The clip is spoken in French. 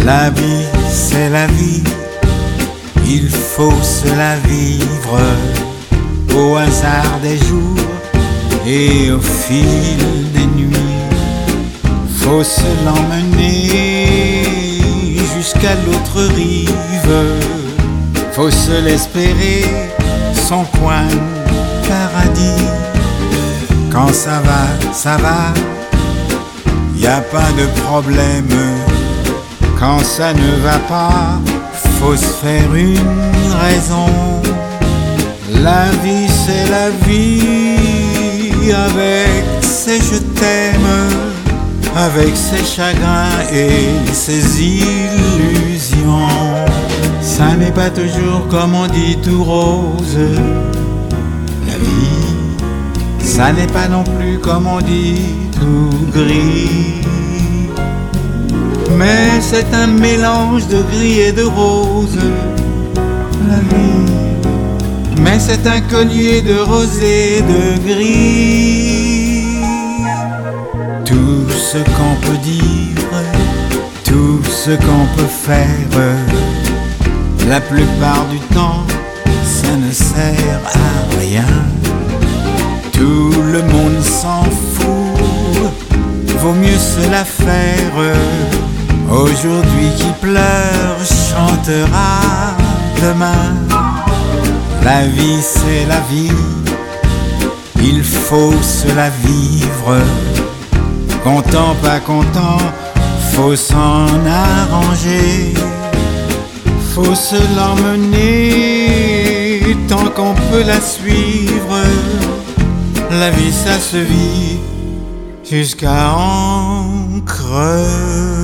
La vie, c'est la vie, il faut se la vivre au hasard des jours et au fil des nuits. Faut se l'emmener jusqu'à l'autre rive, faut se l'espérer, son coin de paradis. Quand ça va, y a pas de problème. Quand ça ne va pas, faut se faire une raison. La vie c'est la vie, avec ses je t'aime, avec ses chagrins et ses illusions. Ça n'est pas toujours comme on dit tout rose, la vie. Ça n'est pas non plus comme on dit tout gris. Mais c'est un mélange de gris et de rose, la vie. Mais c'est un collier de rosé et de gris. Tout ce qu'on peut dire, tout ce qu'on peut faire, la plupart du temps, ça ne sert à rien. Tout le monde s'en fout, vaut mieux se la faire. Aujourd'hui qui pleure chantera demain. La vie c'est la vie, il faut se la vivre. Content pas content, faut s'en arranger. Faut se l'emmener tant qu'on peut la suivre. La vie ça se vit jusqu'à en crever.